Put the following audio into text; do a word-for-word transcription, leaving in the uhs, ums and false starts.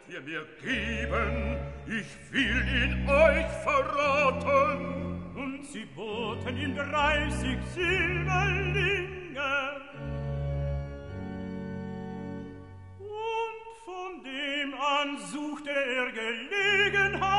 ihr mir geben, ich will ihn euch verraten. Und sie boten ihm dreißig Silberlinge. Und von dem an suchte er Gelegenheit,